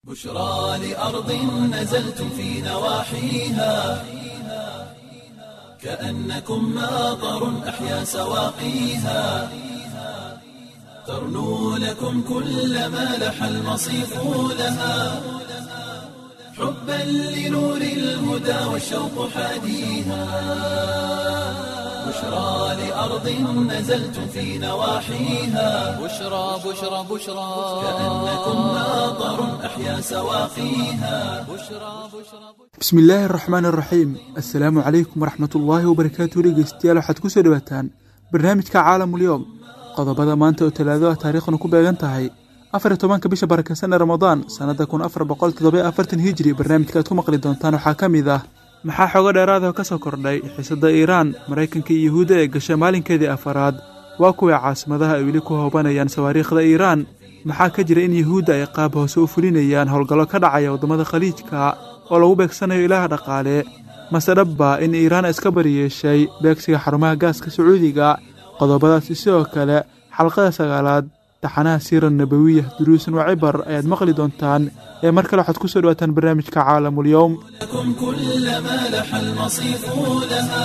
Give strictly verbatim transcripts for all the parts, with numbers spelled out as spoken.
بشرى لأرض نزلتم في نواحيها كأنكم ماطر أحيا سواقيها ترنو لكم كل ما لح المصيف لها حبا لنور الهدى والشوق حاديها بشرى لأرض نزلتم في نواحيها بشرى بشرى بشرى كأنكم ماطر أحيا سواقيها بسم الله الرحمن الرحيم السلام عليكم ورحمة الله وبركاته dhegeystayaal waxaad ku soo dhawaataan barnaamijka caalamul yawm qodobada maanta oo talaado ah taariikhdu ku beegan tahay afar iyo tobanka bisha barakeysan ee Ramadaan sanada kun afar boqol toddoba iyo afartan hijri barnaamijka aad ku maqli doontaan waxaa kamid ah maxaa xogo dheeraad ah ka soo kordhay xiisadda Iiraan Mareykanka iyo Yahuudda ee gashay maalinkeedii afaraad waa kuwa caasimadaha ay weli ku hoobanayaan sawaariikhda Iiraan maxaa ka jira in Yahuudda ay qaab hoose u fulinayaan howlgallo ka dhacaya wadamada khaliijka oo lagu beegsanayo ilaha dhaqaale masadabba in Iiraan iska bariyeeshay beegsiga xarumaha gaaska Sacuudiga qodobadaas sidoo kale xalqada sagaalaad taxanaha siira nabawiya duruusan wa cibar ayaad maqli doontaan ee mar kale waxaad ku soo dhawaataan barnaamijka caalamul yawm لكم كل ما لح المصيف لها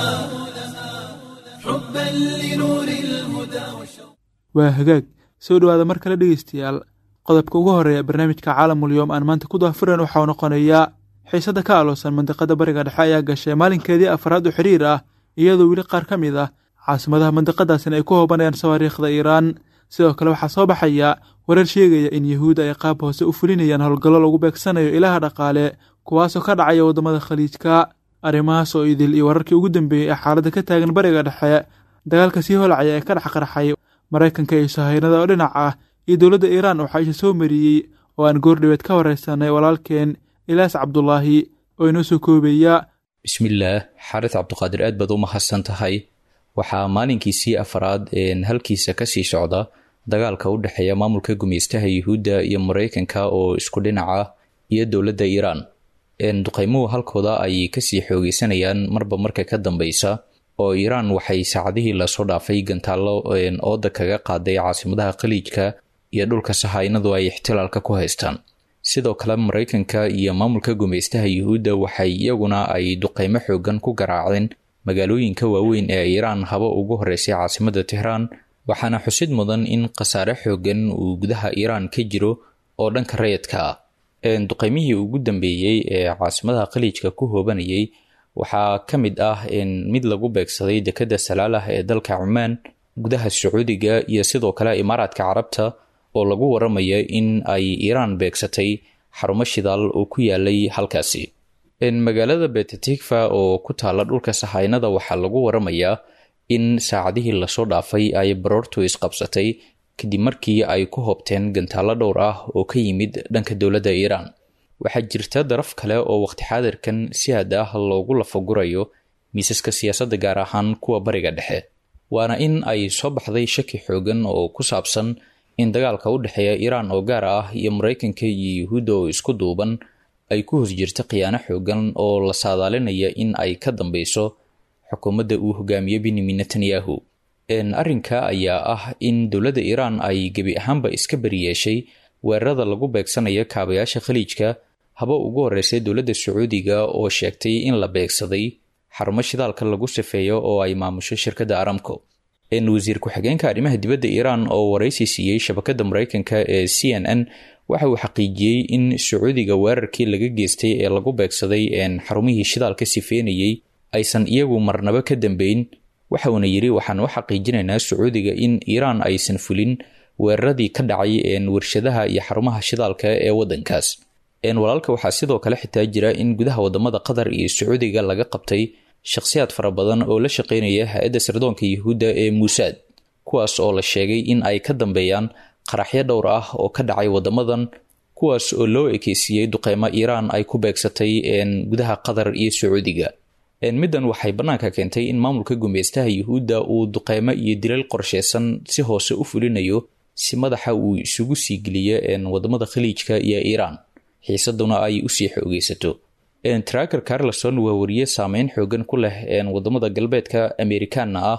حبا لنور الهدى والشوق waa hagaag soo dhawaada mar kale dhegeystayaal qodobka ugu horeeya barnaamijka caalamul yawm aan maanta ku daafuran waxa uu noqonayaa xiisadda ka aloosan mandiqada bariga dhexe ayaa gashay maalinkeedii afaraad oo xiriir ah iyadoo weli qaar ka mid ah caasimadaha mandiqadaasina ay ku hoobanayaan sawaariikhda Iiraan sidoo kale waxaa soo baxaya warar sheegaya in Yahuud ay qaab hoose u fulinayaan howlgallo lagu beegsanayo ilaha dhaqaale kuwaasoo ka dhacaya wadamada khaliijka arrimahaas oo idil iyo wararkii ugu dambeeyay ee xaaladda ka taagan bariga dhexe dagaalka sii holcaya ee ka dhex qarxay Mareykanka iyo Sahaynada oo dhinac ah iyo dowladda Iiraan waxaa isha soo mariyay oo aan goordhaweed ka wareysanay walaalkeen Ilaas Cabdullaahi oo inoo soo koobaya bismillaah xarit cabdiqaadir aad baad u mahadsan tahay waxaa maalinkiisii afaraad een halkiisa ka sii socda dagaalka u dhexeeya maamulka gumeystaha Yahuudda iyo Mareykanka oo isku dhinac ah iyo dowladda Iiraan een duqeymuhu halkooda ay ka sii xoogeysanayaan marba marka ka dambaysa oo Iiraan waxay saacadihii la soo dhaafay gantaalo een ooda kaga qaaday caasimadaha khaliijka iyo dhulka Sahaynadu ay ixtilaalka ku haystaan sidoo kale Mareykanka iyo maamulka gumeystaha Yahuudda waxay iyaguna ay duqeymo xoogan ku garaaceen magaalooyinka waaweyn ee Iiraan haba ugu horeysay caasimada Tehran waxaana xusid mudan in qasaare xoogan uu gudaha Iiraan ka jiro oo dhanka rayidka ah een duqeymihii ugu dambeeyay ee caasimadaha khaliijka ku hoobanayay waxaa ka mid ah in mid lagu beegsaday dekada Salaalah ee dalka Cumaan gudaha Sacuudiga iyo sidoo kale Imaaraadka Carabta oo lagu waramayo in ay Iiraan beegsatay xarumo shidaal oo ku yaalay halkaasi in magaalada Betatikfa oo ku taala dhulka Sahaynada waxaa lagu waramayaa in saacadihii la soo dhaafay ay baroortu isqabsatay kadib markii ay ku hobteen gantaalo dhowr ah oo ka yimid dhanka dowladda Iiraan waxaa jirta daraf kale oo waqti xaadirkan si aad ah loogu lafagurayo miisaska siyaasadda gaar ahaan kuwa bariga dhexe waana in ay soo baxday shaki xoogan oo ku saabsan in dagaalka u dhexeeya Iiraan oo gaar ah iyo Mareykanka iyo Yahuudda oo isku duuban ay ku hoos jirto khiyaano xoogan oo la saadaalinaya in ay ka dambeyso xukuumadda uu hogaamiyo Benjamin Netanyahu een arrinka ayaa ah in dowladda Iiraan ay gebi ahaanba iska bariyeeshay weerarada lagu beegsanayo kaabayaasha khaliijka haba ugu horeysay dowladda Sacuudiga oo sheegtay in la beegsaday xarumo shidaalka lagu sifeeyo oo ay maamusho shirkadda Aramco een wasiir ku-xigeenka arrimaha dibadda Iiraan oo wareysi siiyay shabakadda Mareykanka ee C N N waxa uu xaqiijiyay in Sacuudiga weerarkii laga geystay ee lagu beegsaday een xarumihii shidaalka sifeynayay aysan iyagu marnaba ka dambeyn waxa uu yiri waxaan u xaqiijinaynaa Sacuudiga in Iiraan aysan fulin weeraradii ka dhacay een warshadaha iyo xarumaha shidaalka ee wadankaas een walaalka waxaa sidoo kale xitaa jira in gudaha wadamada Qatar iyo Sacuudiga laga qabtay shakhsiyaad fara badan oo la shaqeynaya hay'adda sirdoonka Yahuudda ee Mossad kuwaas oo la sheegay in ay ka dambeeyaan qaraxyo dhowr ah oo ka dhacay wadamadan kuwaas oo loo ekeysiyay duqeymo Iiraan ay ku beegsatay een gudaha Qatar iyo Sacuudiga een midan waxay banaanka keentay in maamulka gumeystaha Yahuudda uu duqeymo iyo dilal qorsheysan si hoose u fulinayo si madaxa uu isugu sii geliyo een wadamada khaliijka iyo Iiraan xiisaduna ay u sii xoogeysato een tracker Carlson waa wariye saameyn xoogan ku leh een wadamada galbeedka Ameerikaanna ah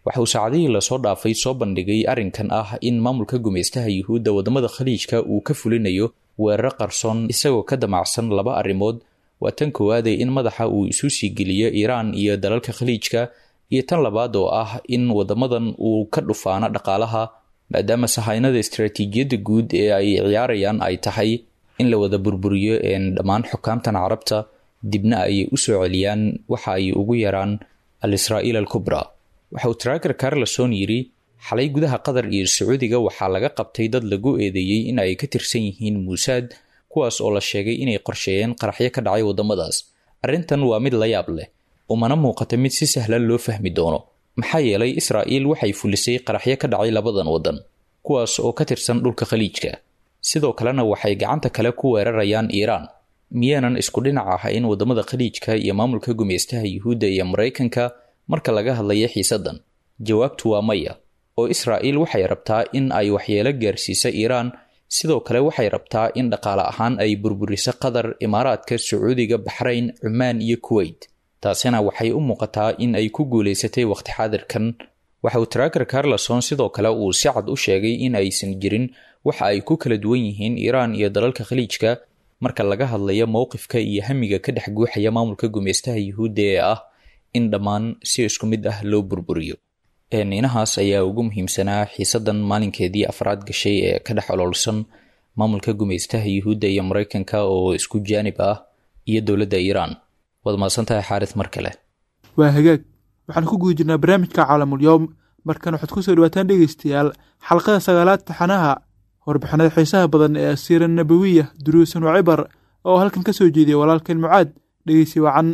waxa uu saacadihii lasoo dhaafay soo bandhigay arrinkan ah in maamulka gumaystaha yuhuudda wadamada khaliijka uu ka fulinayo weeraro qarsoon isagoo ka damacsan laba arrimood. waa tan koowaadee in madaxa uu isu sii geliyo iiraan iyo dalalka khaliijka, iyo tan labaad oo ah in wadamadan uu ka dhufaano dhaqaalaha, maadaama sahaynada istaraatiijiyadda guud ee ay ciyaarayaan ay tahay in la wada burburiyo dhammaan xukaamtan carabta, dibna ay u soo celiyaan waxa ay ugu yaraan al-israa'iil al-kubra. waxa uu tracker Carlson yiri xalay gudaha Qatar iyo Sacuudiga waxaa laga qabtay dad lagu eedeeyay in ay ka tirsan yihiin Mossad, kuwaas oo la sheegay inay qorsheeyeen qaraxyo ka dhacay wadamadaas. arrintan waa mid la yaab leh oo mana muuqato mid si sahlan loo fahmi doono, maxaa yeelay Israa'iil waxay fulisay qaraxyo ka dhacay labadan wadan kuwaas oo ka tirsan dhulka khaliijka, sidoo kalena waxay gacanta kale ku weerarayaan Iiraan. miyaanan isku dhinac ahayn wadamada khaliijka iyo maamulka gumaystaha Yuhuudda iyo Mareykanka marka laga hadlayo xiisadan? jawaabtu waa maya, oo Israa'iil waxay rabtaa in ay waxyeelo gaarsiiso Iiraan, sidoo kale waxay rabtaa in dhaqaale ahaan ay burburiso Qatar, Imaaraadka, Sacuudiga, Bahrain, Cumaan iyo Kuwait. taasina waxay u muuqataa in ay ku guuleysatay waqti xaadirkan. waxa uu tracker Carlson sidoo kale uu si cad u sheegay in aysan jirin waxa ay ku kala duwan yihiin Iiraan iyo dalalka khaliijka marka laga hadlayo mowqifka iyo hamiga ka dhex guuxaya maamulka gumaystaha Yuhuudda ee ah in dhammaan si isku mid ah loo burburiyo. inahaas ayaa ugu muhiimsanaa xiisadan maalinkeedii afraad gashay ee ka dhex ololsan maamulka gumaystaha Yuhuudda iyo Mareykanka oo isku jaanib ah iyo dowladda Iiraan. waad mahadsantahay Xaaris mar kale. waa hagaag, waxaan ku guda jirnaa barnaamijka Caalamul Yawm. markan waxaad ku soo dhawaataan dhegeystayaal xalqada sagaalaad taxanaha warbixinada xiisaha badan ee asiira nabawiya duruusan wa cibar oo halkan ka soo jeediyay walaalkeen Mucaad. dhegeysi wacan.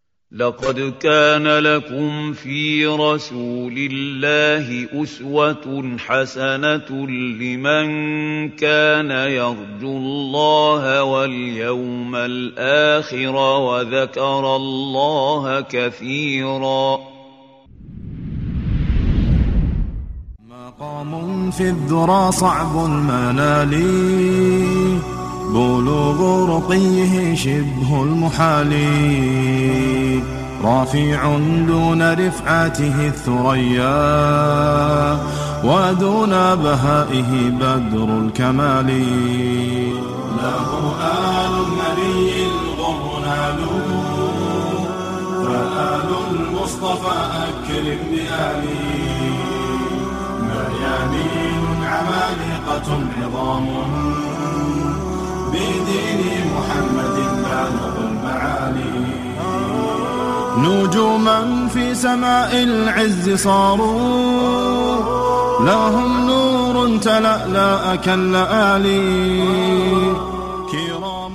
لقد كان لكم في رسول الله أسوة حسنة لمن كان يرجو الله واليوم الآخر وذكر الله كثيرا. مقام في الذرى صعب المنال بلوغ رقيه شبه المحال رافع دون رفعته الثريا ودون بهائه بدر الكمال له آل النبي الغر نالوا فآل المصطفى أكرم بآله مريانين عمالقة عظام بدين محمد بالغ المعالي نجوما في سماء العز صاروا لهم نور تلألأ كاللآلي كرام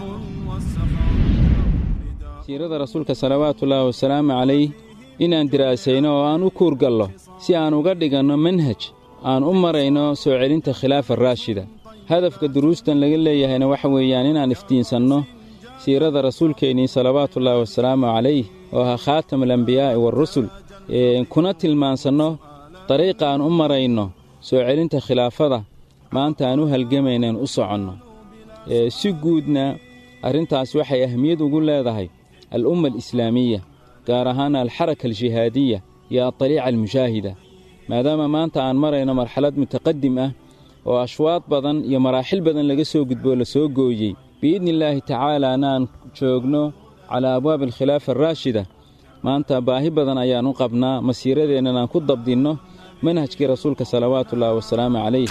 siirada rasuulka salawaatullaahi wasalaamu calayh inaan diraasayno oo aan u kuurgallo si aan uga dhiganno manhaj aan u marayno soo celinta khilaafa raashida. hadafka duruustan laga leeyahayna waxa weeyaan inaan iftiinsanno siirada rasuulkeennii salawaatullaahi wasalaamu calayh oo ahaa khaatamulambiyaa'i waarusul, kuna tilmaansanno dariiqa aan u marayno soo celinta khilaafada maanta aan u halgamaynaen u soconno. si guudna arrintaas waxay ahmiyad ugu leedahay al'umma alislaamiya, gaar ahaan alxaraka aljihaadiya iyo adaliica almushaahida, maadaama maanta aan marayno marxalad mutaqadim ah oo ashwaad badan iyo maraaxil badan laga soo gudboo la soo gooyey. biidni illaahi tacaalaana aan joogno calaa abwaabi alkhilaafa araashida. maanta baahi badan ayaan u qabnaa masiiradeennan aan ku dabdinno manhajkii rasuulka salawaatullaahi wasalaamu calayh.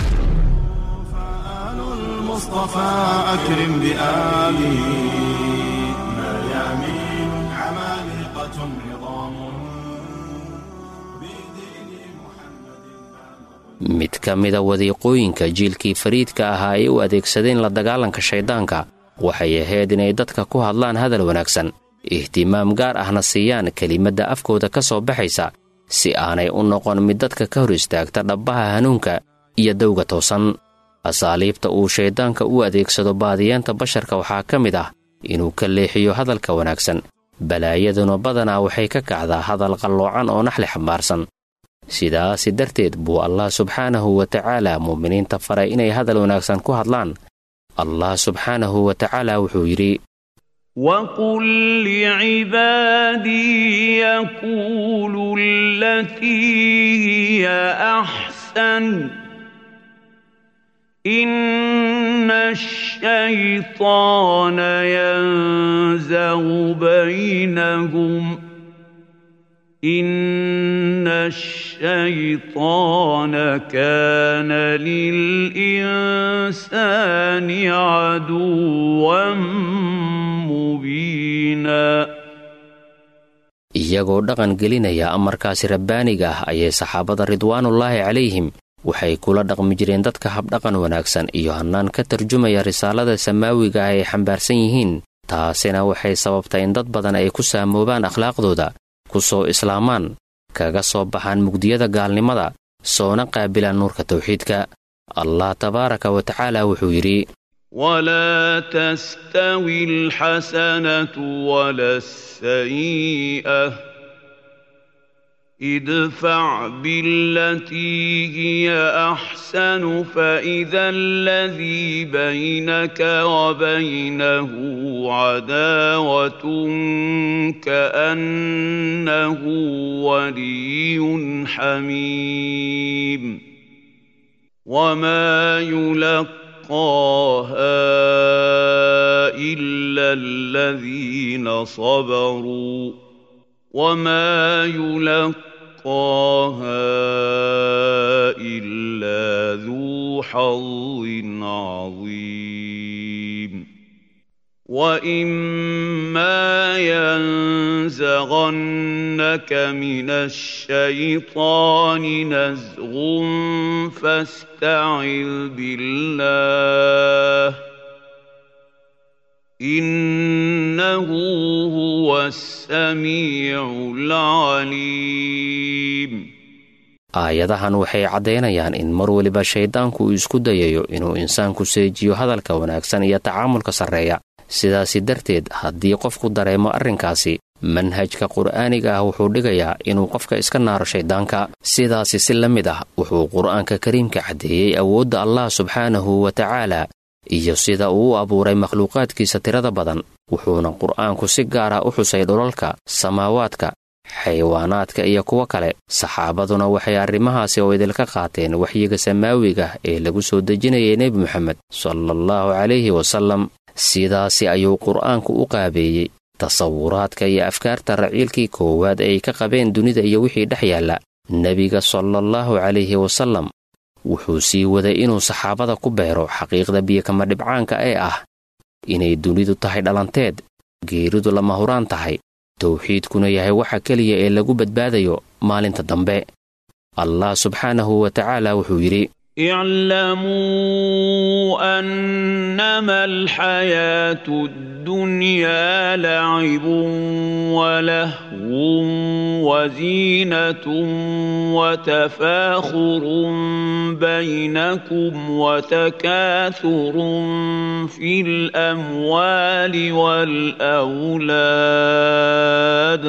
mid ka mida wadiiqooyinka jiilkii fariidka ahaa ay u adeegsadeen la dagaalanka shayddaanka waxay ahayd inay dadka ku hadlaan hadal wanaagsan, ihtimaam gaar ahna siiyaan kelimadda afkooda ka soo baxaysa si aanay u noqon mid dadka ka hor istaagta dhabbaha hanuunka iyo dawga toosan. asaaliibta uu shayddaanka u adeegsado baadiyeenta basharka waxaa ka mid ah inuu ka leexiyo hadalka wanaagsan. balaayaduna badanaa waxay ka kacdaa hadal qalloocan oo naxli xambaarsan. sidaasi darteed buu allah subxaanahu wa tacaala mu'miniinta faray inay hadal wanaagsan ku hadlaan. allah subxaanahu wa tacaala wuxuu yidhi: وَقُل لِّعِبَادِي يَقُولُوا الَّتِي هِيَ أَحْسَنُ إِنَّ الشَّيْطَانَ يَنزَغُ بَيْنَهُمْ إِنَّ الشَّيْطَانَ كَانَ لِلْإِنسَانِ عَدُوًّا مُّبِينًا. iyagoo dhaqan gelinaya amarkaasi rabbaaniga ah ayay saxaabada ridwaanullaahi calayhim waxay kula dhaqmi jireen dadka habdhaqan wanaagsan iyo hannaan ka tarjumaya risaalada samaawiga ah ay xambaarsan yihiin. taasina waxay sababtay in dad badan ay ku saamoobaan akhlaaqdooda, ku soo islaamaan, kaga soo baxaan mugdiyada gaalnimada, soona qaabilaan nuurka tawxiidka. allah tabaaraka wa tacaala wuxuu yidhi: ولا تستوي الحسنة ولا السيئة ادفع بالتي هي أحسن فإذا الذي بينك وبينه عداوة كأنه ولي حميم وما يلقى يلقاها إلا الذين صبروا وما يلقاها إلا ذو حظ عظيم. وَإِمَّا يَنزَغَنَّكَ مِنَ الشَّيْطَانِ نَزْغٌ فَاسْتَعِذْ بِاللَّهِ إِنَّهُ هُوَ السَّمِيعُ الْعَلِيمُ. aayadahan waxay caddaynayaan in mar waliba shayddaanku uu isku dayayo inuu insaanku seejiyo hadalka wanaagsan iyo tacaamulka sarreeya. sidaasi darteed haddii qofku dareemo arrinkaasi, manhajka qur'aaniga ah wuxuu dhigayaa inuu qofka iska naaro shayddaanka. sidaasi si la mid ah wuxuu qur'aanka kariimka caddeeyey awoodda allah subxaanahu wa tacaala iyo sida uu u abuuray makhluuqaadkiisa tirada badan. wuxuuna qur'aanku si gaara u xusay dhulalka, samaawaadka, xayawaanaadka iyo kuwo kale. saxaabaduna waxay arrimahaasi oo idilka qaateen waxyiga samaawiga ee lagu soo dejinayay nebi moxamed sallallahu calayhi wasallam. sidaasi ayuu qur'aanku u qaabeeyey tasawuraadka iyo afkaarta raciilkii koowaad ay ka qabeen dunida iyo wixii dhex yaalla. nebiga sallallahu calayhi wasallam wuxuu sii waday inuu saxaabada ku beero xaqiiqda biyokama dhibcaanka ee ah inay dunidu tahay dhalanteed, geeridu lama huraan tahay, tawxiidkuna yahay waxa keliya ee lagu badbaadayo maalinta dambe. allah subxaanahu wa tacaala wuxuu yidhi: اعلموا أنما الحياة الدنيا لعب ولهو وزينة وتفاخر بينكم وتكاثر في الأموال والأولاد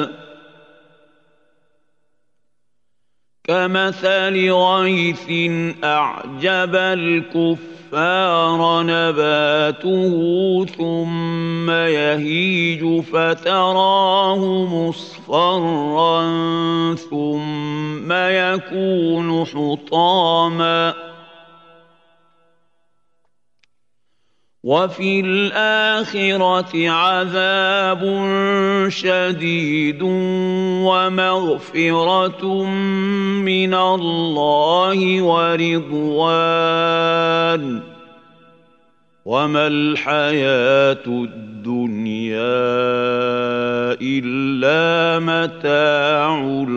كمثل غيث أعجب الكفار نباته ثم يهيج فتراه مصفرا ثم يكون حطاما وفي الآخرة عذاب شديد ومغفرة من الله ورضوان وما الحياة الدنيا إلا متاع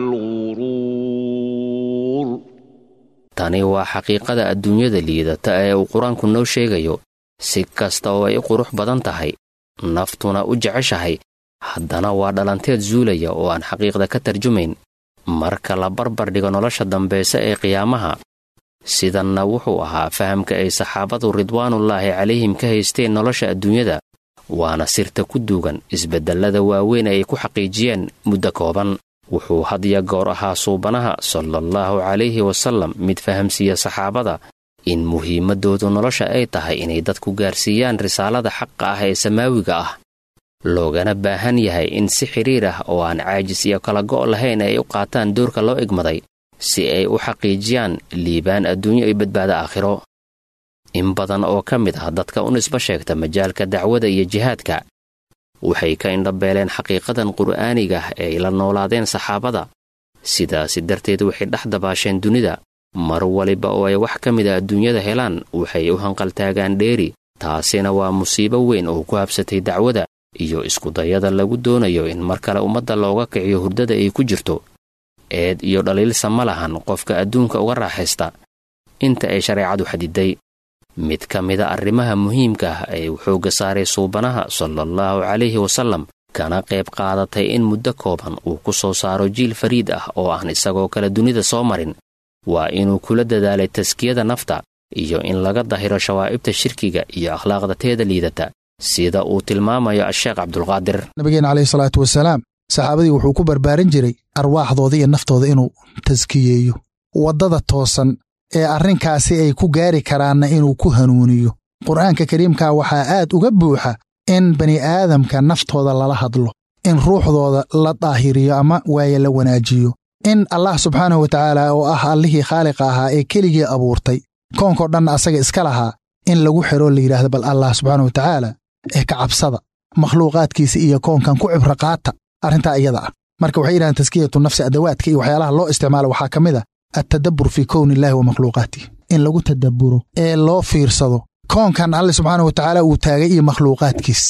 الغرور. tani waa xaqiiqada adduunyada liidata ee uu qur-aanku noo sheegayo. si kasta oo ay qurux badan tahay, naftuna u jeceshahay, haddana waa dhalanteed zuulaya oo aan xaqiiqda ka tarjumayn marka la barbar dhigo nolosha dambayse ee qiyaamaha. sidanna wuxuu ahaa fahamka ay saxaabadu ridwaanullaahi calayhim ka haysteen nolosha adduunyada, waana sirta ku duugan isbeddellada waaweyn ay ku xaqiijiyeen muddo kooban. wuxuu hadiya goor ahaa suubanaha sallallahu calayhi wasallam mid fahamsiiya saxaabada in muhiimaddoodu nolosha ay tahay inay dadku gaarsiiyaan risaalada xaqa ah ee samaawiga ah, loogana baahan yahay in si xidhiir ah oo aan caajis iyo kala go' lahayn ay u qaataan doorka loo igmaday si ay u xaqiijiyaan liibaan adduunyo iyo badbaado aakhiro. in badan oo ka mid ah dadka u nisba sheegta majaalka dacwada iyo jihaadka waxay ka indhabeeleen xaqiiqadan qur'aaniga ah ee ay la noolaadeen saxaabada, sidaasi darteed waxay dhex dabaasheen dunida. mar waliba oo ay wax ka mid a adduunyada helaan waxay u hanqaltaagaan dheeri. taasina waa musiibo weyn oo ku habsatay dacwada iyo iskudayada lagu doonayo in mar kale ummadda looga kiciyo hurdada ay ku jirto. eed iyo dhaliilsa ma lahan qofka adduunka uga raaxaysta inta ay shareecadu xadiday. mid ka mida arrimaha muhiimka ah ee uu xoogga saaray suubanaha sallallahu calayhi wasallam kana qayb qaadatay in muddo kooban uu ku soo saaro jiil fariid ah oo aan isagoo kale dunida soo marin waa inuu kula dadaalay taskiyada nafta iyo in laga dahiro shawaa'ibta shirkiga iyo akhlaaqda teeda liidata, sida uu tilmaamayo asheekh cabdulqaadir. nabigeena calayhi salaatu wasalaam saxaabadii wuxuu ku barbaarin jiray arwaaxdooda iyo naftooda inuu taskiyeeyo, waddada toosan ee arrinkaasi ay ku gaari karaanna inuu ku hanuuniyo. qur'aanka kariimka waxaa aad uga buuxa in bani aadamka naftooda lala hadlo, in ruuxdooda la daahiriyo ama waaye la wanaajiyo, in allah subxaanahu watacaala oo ah allihii khaaliqa ahaa ee keligii abuurtay koonkoo dhanna asaga iska lahaa in lagu xiro la yidhaahdo bal allah subxaanahu watacaala ee ka cabsada makhluuqaadkiisa iyo koonkan ku cibro qaata arrintaa iyada ah. marka waxay yidhahdeen taskiyatu nafsi adawaadka iyo waxyaalaha loo isticmaalo waxaa ka mid a attadabbur fii kowni illaahi wa makhluuqaatih, in lagu tadabburo ee loo fiirsado koonkan alle subxaanahu watacaala uu taagay iyo makhluuqaadkiis.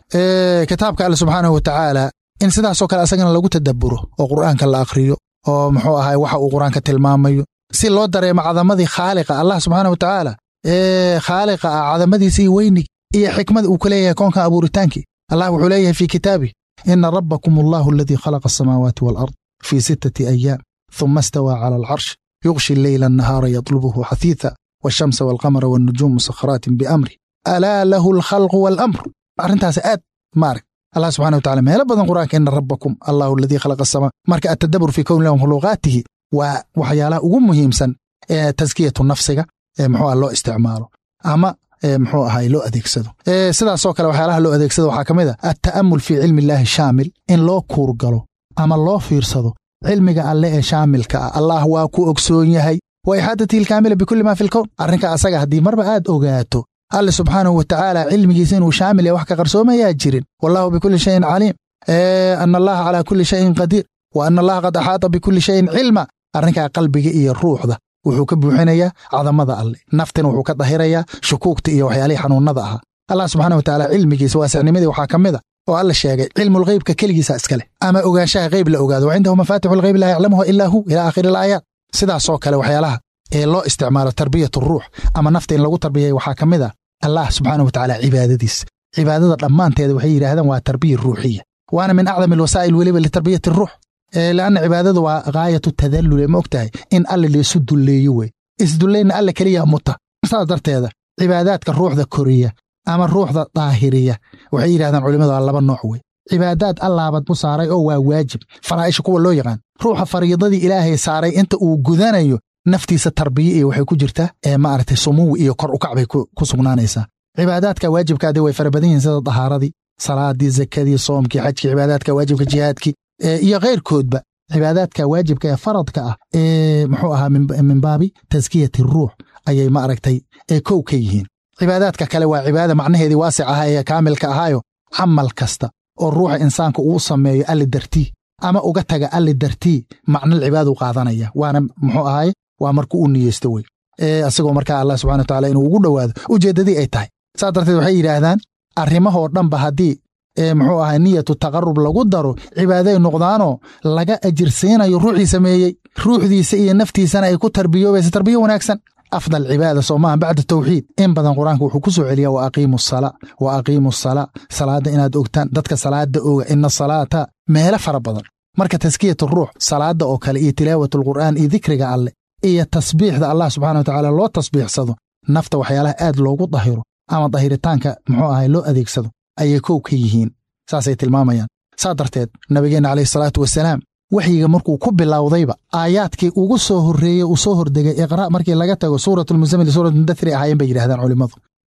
kitaabka alle subxaanahu watacaala in sidaasoo kale asagana lagu tadabburo oo qur'aanka la akhriyo oo muxuu ahay waxa uu qur'aanka tilmaamayo si loo dareemo cadamadii khaaliqa allah subxaanahu watacaala ee khaaliqa ah, cadamadiisa iyo weynig iyo xikmada uu ka leeyahay koonkan abuuritaankii. allah wuxuu leeyahay fii kitaabih ina rabbakum allahu aladii khalaqa asamaawaati waalard fii sittati ayaam ثم استوى على العرش يغشي الليل النهار يطلبه حثيثا والشمس والقمر والنجوم مسخرات بأمره ألا له الخلق والأمر. أرنتاس آد مارك الله سبحانه وتعالى ما يلبضن قرآنك إن ربكم الله الذي خلق السماء مارك التدبر في كون لهم خلقاته وحيالا أقوم مهمسا تزكية النفس محوها له استعماله أما محوها هاي لو أديكسدو سيدا سوكا وحيالها لو أديكسدو وحاكمدا التأمل في علم الله الشامل إن لو كورغلو أما الله فيرسدو cilmiga alle ee shaamilka ah allah waa ku ogsoon yahay wa ixaadatihi alkaamila bikulli maa fi lkown. arrinka asaga haddii marba aad ogaato alle subxaanahu watacaala cilmigiisa inuu shaamil yahay wax ka qarsoomayaa jirin. wallahu bikulli shayin caliim, ana allaha calaa kulli shayin qadiir, wa ana allaha qad axaata bikulli shayin cilma. arrinkaa qalbiga iyo ruuxda wuxuu ka buuxinayaa cadamada alle, naftina wuxuu ka dahirayaa shukuugta iyo waxyaalihii xanuunnada ahaa. allah subxaanahu watacaala cilmigiisa waasicnimadii waxaa ka mid a oo alla sheegay cilmul ghaybka keligiisa iskale ama ogaanshaha qayb la ogaado, wa cindahu mafaatixul ghayb laa yaclamuha ilaa hu ilaa aakhiri alaayaat. sidaasoo kale waxyaalaha ee loo isticmaalo tarbiyatu ruux ama nafta in lagu tarbiyay waxaa ka mid a allah subxaanahu watacaala cibaadadiisa. cibaadada dhammaanteeda waxay yidhaahdaan waa tarbiya ruuxiya, waana min acdami alwasaa'il weliba litarbiyati ruux, lanna cibaadadu waa gaayatu tadallule. ma og tahay in alle laysu dulleeyo wey, isdullayna alle keliya muta. saas darteeda cibaadaadka ruuxda koriya ama ruuxda daahiriya waxay yidhahdaan culimmadu waa laba nooc wey. cibaadaad allaabad u saaray oo waa waajib, faraa'isha kuwa loo yaqaan. ruuxa fariidadii ilaahay saaray inta uu gudanayo naftiisa tarbiye iyo waxay ku jirtaa ee maaragtay sumuwi iyo kor u kac bay ku sugnaanaysaa. cibaadaadka waajibkaadii way fara badan yihiin sida dahaaradii, salaadii, zakadii, soomkii, xajkii, cibaadaadka waajibka, jihaadkii iyo keyrkoodba. cibaadaadka waajibka ee faradka ah ee muxuu ahaa min baabi taskiyati ruux ayay maaragtay ee kow ka yihiin. cibaadaadka kale waa cibaada macnaheedii waasic ahaa ee kaamilka ahaayo camal kasta oo ruuxa insaanka uu sameeyo alli dartii ama uga taga alli dartii macnal cibaaduu qaadanaya, waana muxuu ahaaye waa markuu u niyeysto wey asagoo markaa allah subxana watacaala inuu ugu dhowaado ujeeddadii ay tahay. saas darteed waxay yidhaahdaan arrimahoo dhanba haddii muxuu ahay niyatu taqarrub lagu daro cibaaday noqdaanoo laga ajirsiinayo ruuxii sameeyey, ruuxdiisa iyo naftiisana ay ku tarbiyoobaysa tarbiyo wanaagsan. afdal cibaada soo maaha bacda tawxiid. in badan qur-aanka wuxuu ku soo celiyaa wa aqiimu salaa wa aqiimu salaa, salaadda inaad ogtaan, dadka salaada oga, ina salaata meelo fara badan. marka taskiyatu ruux salaada oo kale iyo tilaawatul qur'aan iyo dikriga alle iyo tasbiixda allah subxaana watacaala loo tasbiixsado nafta waxyaalaha aad loogu dahiro ama dahiritaanka muxuu ahay loo adeegsado ayay kow ka yihiin. saasay tilmaamayaan. saa darteed nabigeenna calayhi salaatu wasalaam waxyiga markuu ku bilowdayba aayaadkii ugu soo horreeyey uu soo hordegay iqra' markii laga tago suuratulmuzammil suuratulmudathir ahaayeen bay yidhahdaan culimmadu.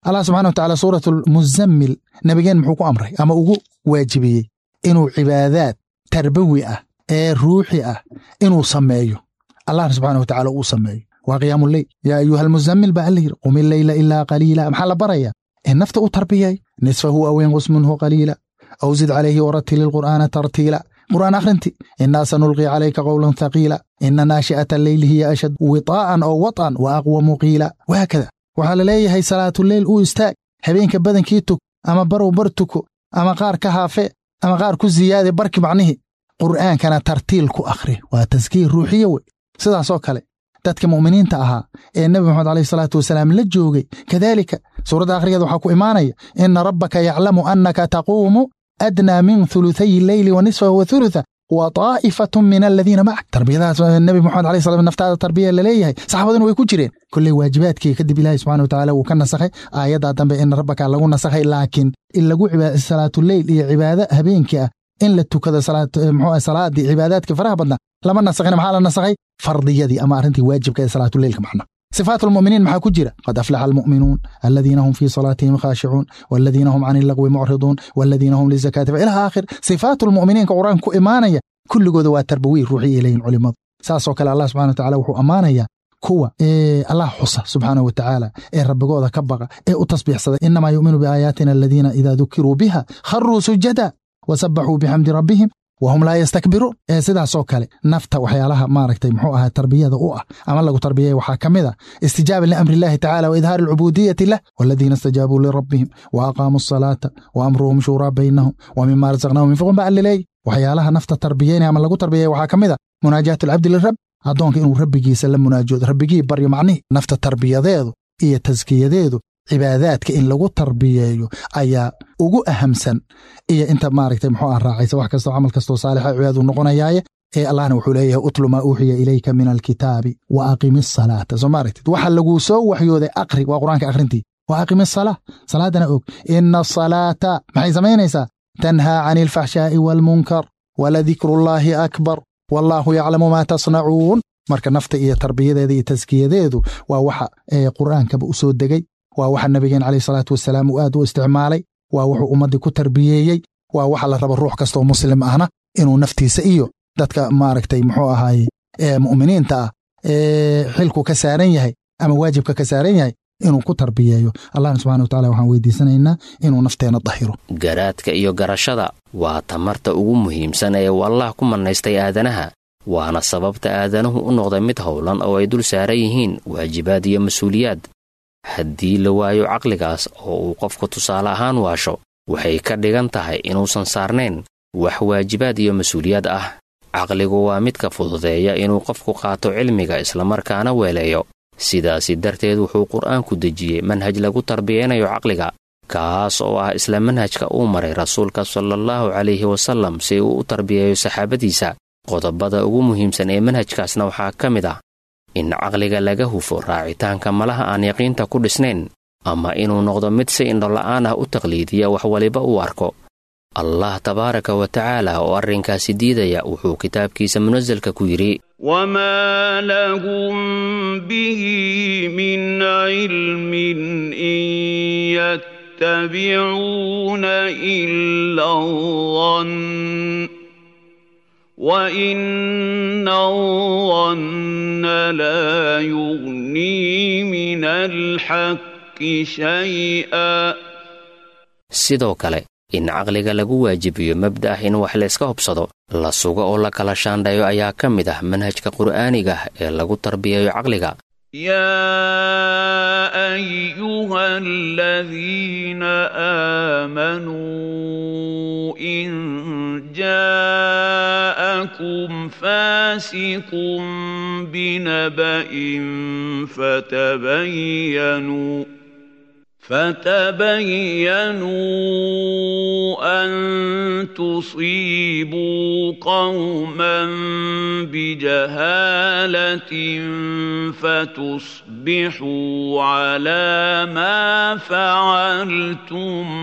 allah subxana wa tacala suuratu almuzammil nabigeen muxuu ku amray ama ugu waajibiyey inuu cibaadaad tarbawi ah ee ruuxi ah inuu sameeyo allahna subxaana wa tacala uu sameeyo waa qiyaamuleyl yaa ayuha almuzammil baa alla yidhi qumi leyla ilaa qaliila maxaa la baraya in nafta u tarbiyay nisfahu aw inqus minhu qaliila aw zid calayhi waratili alqur'aana tartiila qur'aan akhrinti innaa sanulqi calayka qowlan thaqiila ina naashi'ata alleyli hiya ashad witaa'an oo wat'an wa aqwamu qiila wahaakada waxaa la leeyahay salaatuleyl uu istaag habeenka badankii tug ama barow bar tuko ama qaar ka haafe ama qaar ku ziyaade barki macnihii qur'aankana tartiil ku akhri waa taskiir ruuxiye wey sidaasoo kale dadka mu'miniinta ahaa ee nebi moxamed alayhi salaatu wasalaam la joogay kadaalika suuradda akhrigeeda waxaa ku imaanaya ina rabbaka yaclamu annaka taquumu adnaa min thuluthay leyli wa nisfahu wa thulutha wa taa'ifatun min aladiina macak tarbiyadaas nebi moxamed alayhi salaam naftaada tarbiya la leeyahay saxaabaduna way ku jireen kolley waajibaadkii kadib ilaahi subxana wa tacaala wuu ka nasakhay aayaddaa dambe ina rabbaka lagu nasakhay laakiin in lagu salaatuleyl iyo cibaado habeenkii ah in la tukado muxuu salaadii cibaadaadka faraha badna lama nasakhina maxaa la nasakhay fardiyadii ama arrintii waajibka ee salaatuleylka macna صفات المؤمنين maxaa ku jira qad aflaxa almu'minuun alladina hum fi salatihim khashi'un walladina hum 'anil lagwi mu'ridun walladina hum lizakati ila aakhir صفات المؤمنين ka quraanku imaanaya kulligooda waa tarbawi ruuxi ilayhin culimada saasoo kale Allah subhanahu wa ta'ala wuxuu amaanaya kuwa ee Allah xusa subhanahu wa ta'ala ee rabbigooda ka baqa ee u tasbiixsada inma yu'minu bi ayatina alladina idha dhukiru biha kharru sujada wasabbahu bihamdi rabbihim wahum laa yastakbiruun ee sidaasoo kale nafta waxyaalaha maaragtay muxuu ahaa tarbiyada u ah ama lagu tarbiyay waxaa ka mid ah istijaaba liamri llahi tacaala wa idhaari alcubuudiyati lah waladiina istajaabuu lirabbihim wa aqaamuu asalaata wa amruhum shuuraa baynahum wa mima razaqnahum yunfiquun baa allaleey waxyaalaha nafta tarbiyeynaya ama lagu tarbiyay waxaa ka mid ah munaajaatu alcabdi lirab addoonka inuu rabbigiisa la munaajoodo rabbigii baryo macnihi nafta tarbiyadeedu iyo taskiyadeedu cibaadaadka in lagu tarbiyeeyo ayaa ugu ahamsan iyo inta maaragtay muxuu ah raacaysa wax kastoo camal kastoo saalixa cibaadadu noqonayaaye ee allahna wuxuu leeyahay utlu maa uuxiya ilayka min alkitaabi wa aqimi salaata soo maaragtid waxa laguu soo waxyooday aqri waa qur-aanka akhrintii wa aqimi salaa salaadana og ina asalaata maxay samaynaysaa tanhaa cani alfaxshaa'i waalmunkar waladikrullaahi akbar wallaahu yaclamu maa tasnacuun marka nafta iyo tarbiyadeeda iyo taskiyadeedu waa waxa qur'aankaba u soo degay waa waxa nabigeen calayhi salaatu wasalaam uu aad u isticmaalay waa wuxuu ummaddii ku tarbiyeeyey waa waxa la raba ruux kastoo muslim ahna inuu naftiisa iyo dadka maaragtay muxuu ahaaye ee mu'miniinta ah ee xilku ka saaran yahay ama waajibka ka saaran yahay inuu ku tarbiyeeyo allahna subxana wa taala waxaan weydiisanaynaa inuu nafteena dahiro garaadka iyo garashada waa tamarta ugu muhiimsan ee uu allah ku mannaystay aadanaha waana sababta aadanuhu u noqday mid howlan oo ay dul saaran yihiin waajibaad iyo mas-uuliyaad haddii la waayo caqligaas oo uu qofku tusaale ahaan waasho waxay ka dhigan tahay inuusan saarnayn wax waajibaad iyo mas-uuliyaad ah caqligu waa midka fududeeya inuu qofku qaato cilmiga islamarkaana weeleeyo sidaasi darteed wuxuu qur'aanku dejiyey manhaj lagu tarbiyeynayo caqliga kaas oo ah isla manhajka uu maray rasuulka sallallahu calayhi wasallam si uu u tarbiyeeyo saxaabadiisa qodobada ugu muhiimsan ee manhajkaasna waxaa ka mid ah in caqliga laga hufo raacitaanka malaha aan yaqiinta ku dhisnayn ama inuu noqdo mid si indhola'aan ah u taqliidiya wax waliba uu arko allah tabaaraka wa tacaala oo arrinkaasi diidaya wuxuu kitaabkiisa munasalka ku yidhi wamaa lahum bihi min cilmin in yattabicuuna ila dhann وَإِنَّ الظَّنَّ لَا يُغْنِي مِنَ الْحَقِّ شَيْئًا sidoo kale in caqliga lagu waajibiyo mabda ah in wax layska hubsado la sugo oo la kala shaandhayo ayaa ka mid ah manhajka qur'aaniga ee lagu tarbiyeeyo caqliga يا أيها الذين آمنوا إن جاءكم فاسق بنبأ فتبينوا فتبينوا أن تصيبوا قوما بجهالة فتصبحوا على ما فعلتم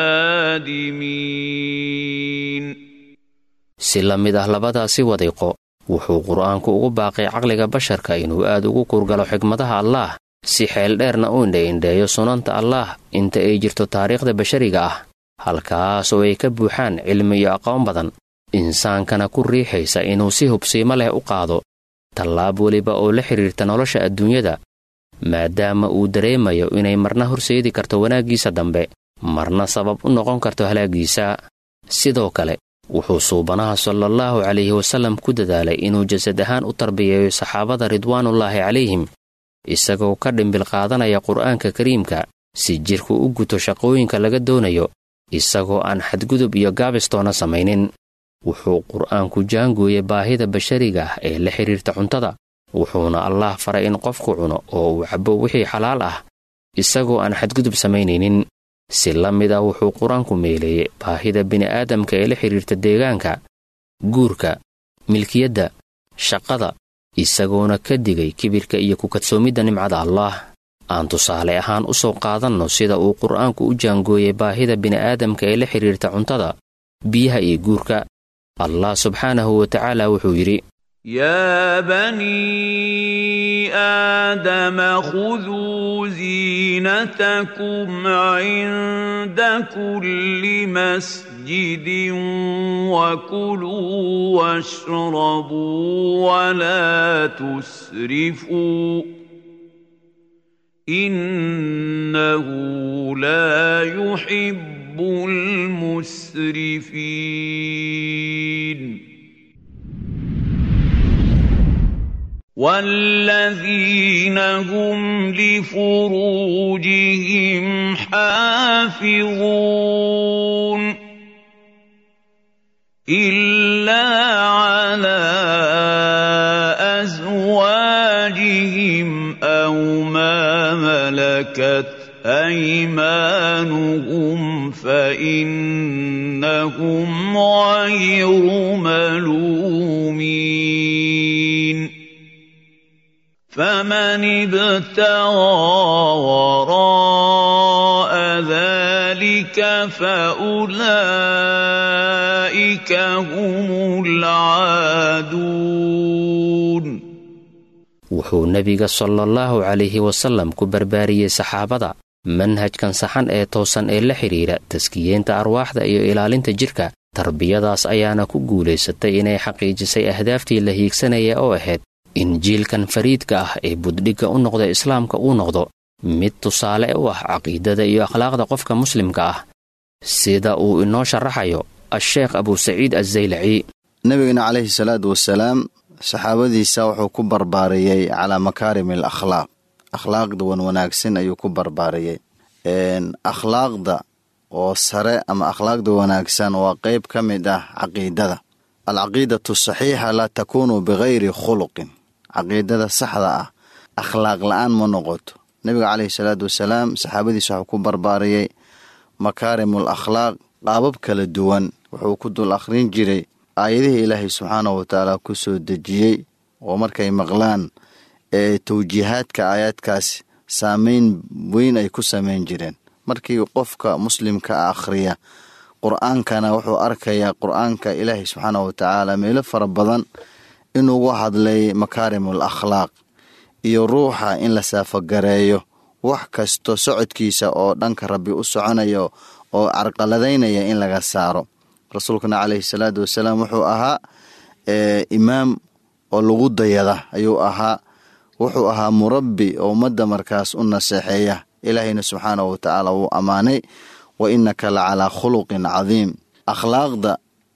نادمين si la mid ah labadaasi wadiiqo wuxuu qur'aanku ugu baaqay caqliga basharka inuu aad ugu kurgalo xikmadaha allaah si xeel dheerna u indhaindheeyo sunanta allaah inta ay jirto taariikhda bashariga ah, halkaas oo ay ka buuxaan cilmi iyo aqoon badan, insaankana ku riixaysa inuu si hubsiimo leh u qaado tallaab weliba oo la xidhiirta nolosha adduunyada, maadaama uu dareemayo inay marna horseedi karto wanaaggiisa dambe, marna sabab u noqon karto halaagiisa. sidoo kale wuxuu suubanaha sallallahu calayhi wasallam ku dadaalay inuu jasad ahaan u tarbiyeeyo saxaabada ridwaanullaahi calayhim, isagoo ka dhimbil qaadanaya qur'aanka kariimka si jirku u guto shaqooyinka laga doonayo, isagoo aan xadgudub iyo gaabistoona samaynin. wuxuu qur'aanku jaangooyey baahida bashariga ah ee la xidhiirta cuntada, wuxuuna allaah faray in qofku cuno oo uu cabbo wixii xalaal ah isagoo aan xadgudub samaynaynin. si la mid ah wuxuu qur-aanku meeleeyey baahida bini'aadamka ee la xidhiirta deegaanka, guurka, milkiyadda, shaqada, isagoona ka digay kibirka iyo ku kadsoomidda nimcada allaah. aan tusaale ahaan u soo qaadanno sida uu qur'aanku u jaangooyey baahida bini'aadamka ee la xidhiirta cuntada, biyaha iyo guurka. allah subxaanahu wa tacaala wuxuu yidhi: يا بني آدم خذوا زينتكم عند كل مسجد وكلوا واشربوا ولا تسرفوا إنه لا يحب المسرفين. والذين هم لفروجهم حافظون إلا على أزواجهم أو ما ملكت أيمانهم فإنهم غير ملومين. فمن ابتغى وراء ذلك فأولئك هم العادون. wuxuu nebiga sallallahu calayhi wasallam ku barbaariyey saxaabada manhajkan saxan ee toosan ee la xidhiira taskiyeenta arwaaxda iyo ilaalinta jidhka. tarbiyadaas ayaana ku guulaysatay inay xaqiijisay ahdaaftii la hiigsanaya oo ahayd in jiilkan fariidka ah ee buddhigga u noqda islaamka uu noqdo mid tusaale u ah caqiidada iyo akhlaaqda qofka muslimka ah, sida uu inoo sharaxayo asheekh abusaciid azzaylaci. nebigana calayhi salaatu wasalaam saxaabadiisa wuxuu ku barbaariyey calaa makaarim al akhlaaq, akhlaaqda wan wanaagsan ayuu ku barbaariyey. akhlaaqda oo sare ama akhlaaqda wanaagsan waa qayb ka mid ah caqiidada. alcaqiidatu saxiixa laa takuunu bikayri khuluqin, caqiidada saxda ah akhlaaq la'aan ma noqoto. nebiga calayhi salaatu wasalaam saxaabadiisa wuxuu ku barbaariyey makaarimul akhlaaq qaabab kala duwan. wuxuu ku dul akhrin jiray aayadihii ilaahay subxaanahu watacaala ku soo dejiyey oo markay maqlaan ee tawjiihaadka aayaadkaas saamayn weyn ay ku samayn jireen. markii qofka muslimka akhriya qur'aankana wuxuu arkayaa qur'aanka ilaahay subxaanahu watacaala meelo fara badan inuugu hadlay makaarimul akhlaaq iyo ruuxa in la saafagareeyo wax kasto socodkiisa oo dhanka rabbi u soconayo oo carqaladaynaya in laga saaro. rasuulkana calayhi salaatu wasalaam wuxuu ahaa imaam oo lagu dayada ayuu ahaa. wuxuu ahaa murabbi oo ummadda markaas u naseexeeya. ilaahayna subxaanahu watacaala wuu ammaanay wa innaka la calaa khuluqin cadiim. akhlaaqda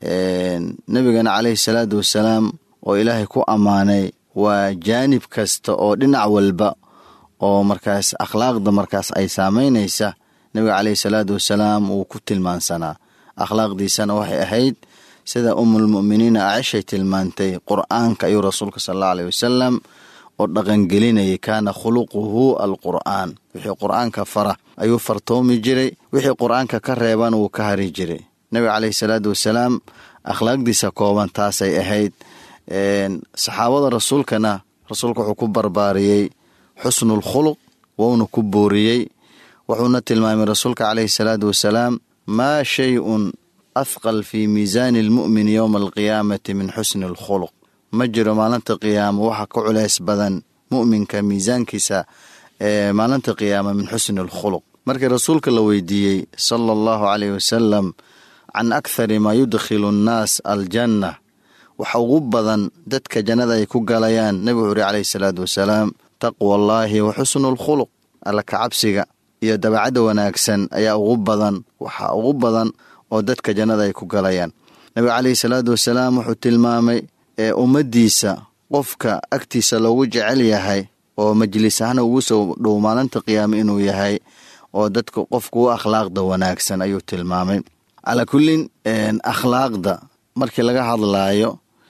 nebigana calayhi salaatu wasalaam oo ilaahay ku ammaanay waa jaanib kasta oo dhinac walba oo markaas akhlaaqda markaas ay saamaynaysa. nebiga calayhi salaatu wasalaam wuu ku tilmaansanaa. akhlaaqdiisana waxay ahayd sida umulmu'miniina acishay tilmaantay, qur'aanka ayuu rasuulka sal allahu alayhi wasalam oo dhaqangelinayay. kaana khuluquhu alqur'aan, wixii qur'aanka fara ayuu fartoomi jiray, wixii qur'aanka ka reeban wuu ka hari jiray. nebiga calayhi salaatu wasalaam akhlaaqdiisa kooban taasay ahayd. saxaabada rasuulkana rasuulka wuxuu ku barbaariyey xusnul khuluq, wuuna ku booriyey. wuxuuna tilmaamay rasuulka calayhi salaatu wasalaam maa shay-un athqal fii miisaani almu'mini yowma alqiyaamati min xusni alkhuluq. ma jiro maalinta qiyaamo waxa ka culays badan mu'minka miisaankiisa maalinta qiyaama min xusni alkhuluq. markii rasuulka la weydiiyey sala allahu calayhi wasalam can akhari maa yudkhilu annaas aljanna, waxa ugu badan dadka jannada ay ku galayaan, nebigu wuxuu yidhi calayhi salaatu wasalaam taqwa allaahi wa xusnu alkhuluq, alla kacabsiga iyo dabacadda wanaagsan ayaa ugu badan, waxa ugu badan oo dadka jannada ay ku galayaan. nebiga calayhi salaatu wasalaam wuxuu tilmaamay ee ummaddiisa qofka agtiisa loogu jecel yahay oo majlis ahaan ugu soo dhow maalinta qiyaama inuu yahay oo dadka qofku u akhlaaqda wanaagsan ayuu tilmaamay. calaa kullin akhlaaqda markii laga hadlaayo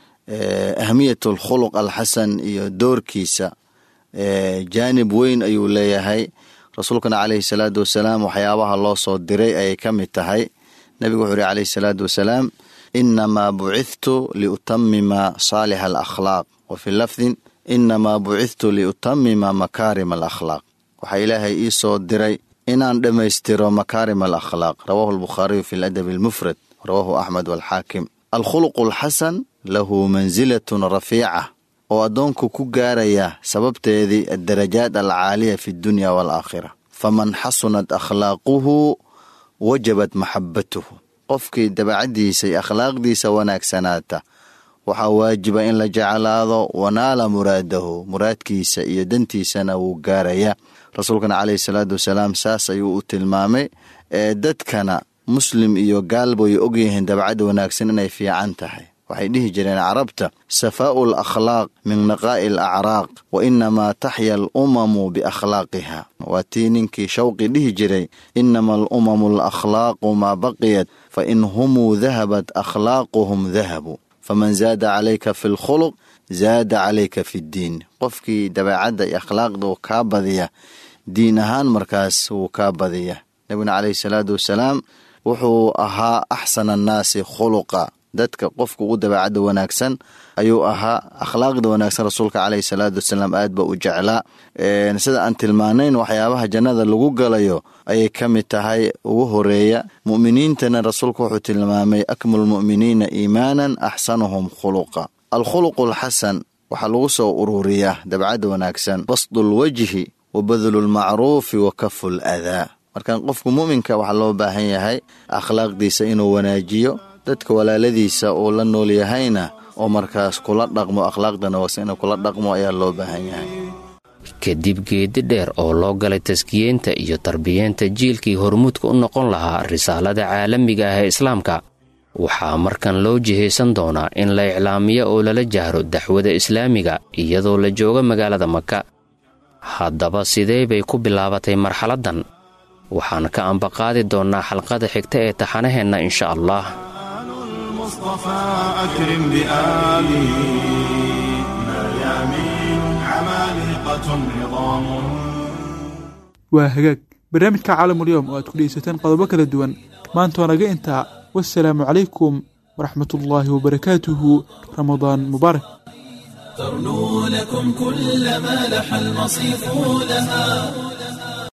ahmiyat alkhuluq alxasan iyo doorkiisa jaanib weyn ayuu leeyahay. rasuulkana calayhi salaatu wasalaam waxyaabaha loo soo diray ayay ka mid tahay. nebigu wuxuu yidhi calayhi salaatu wasalaam inamaa bucithtu liutamima saalixa alakhlaaq, wa fii lafdin inamaa bucithtu liutamima makaarima alakhlaaq. waxaa ilaahay ii soo diray inaan dhammaystiro makaarim alakhlaaq. rawaahu albukhaariyu fi ladab almufrad, rawaahu axmed walxaakim. alkhuluqu alxasan lahu mansilatun rafiica, oo addoonku ku gaaraya sababteedii addarajaat alcaaliya fi dunya waalaakhira. faman xasunat akhlaaquhu wajabat maxabatuhu, qofkii dabacaddiisa iyo akhlaaqdiisa wanaagsanaata waxaa waajiba in la jeclaado, wanaala muraadahu, muraadkiisa iyo dantiisana wuu gaaraya. rasuulkana calayhi salaatu wasalaam saas ayuu u tilmaamay. ee dadkana muslim iyo gaalba way ogyihiin dabacadda wanaagsan inay fiican tahay. waxay dhihi jireen carabta safaa'u alakhlaaq min naqaa'i alacraaq wa inamaa taxya alumamu biakhlaaqiha. waa tii ninkii shawqi dhihi jiray inama alumamu alakhlaaqu maa baqiyat fa in humuu dahabat akhlaaquhum dahabu faman zaada calayka fi lkhuluq zaada calayka fi ddiin. qofkii dabeecadda iyo akhlaaqda uu kaa badiya diin ahaan markaas wuu kaa badiya. nebiguna calayhi salaatu wasalaam wuxuu ahaa axsana annaasi khuluqa, dadka qofka ugu dabeecadda wanaagsan ayuu ahaa. akhlaaqda wanaagsan rasuulka calayhi salaatu wasalaam aad ba u jeclaa. sida aan tilmaanayn waxyaabaha jannada lagu galayo ayay ka mid tahay ugu horeeya. mu'miniintana rasuulku wuxuu tilmaamay akmalu lmu'miniina iimaanan axsanuhum khuluqa. alkhuluqu alxasan waxaa lagu soo ururiyaa dabcadda wanaagsan basdu lwajhi wa badlu lmacruufi wa kafu ladaa. markaan qofku mu'minka waxaa loo baahan yahay akhlaaqdiisa inuu wanaajiyo, dadka walaaladiisa uu la nool yahayna oo markaas kula dhaqmo, akhlaaqdana wanaagsan inuu kula dhaqmo ayaa loo baahan yahay. kadib geedi dheer oo loo galay taskiyeenta iyo tarbiyeenta jiilkii hormuudka u noqon lahaa risaalada caalamiga ah ee islaamka, waxaa markan loo jihaysan doonaa in la iclaamiyo oo lala jahro daxwada islaamiga iyadoo la jooga magaalada maka. haddaba sidee bay ku bilaabatay marxaladdan? waxaan ka ambaqaadi doonnaa xalqada xigta ee taxanaheenna insha allah. waa hagaag barnaamijka caalamulyoom oo aad ku dhegeysateen qodobo kala duwan. maanta waa naga intaa. wassalaamu calaykum waraxmatullaahi wabarakaatuhu. ramadaan mubaarak. ترنو لكم كل ما لح المصيف لها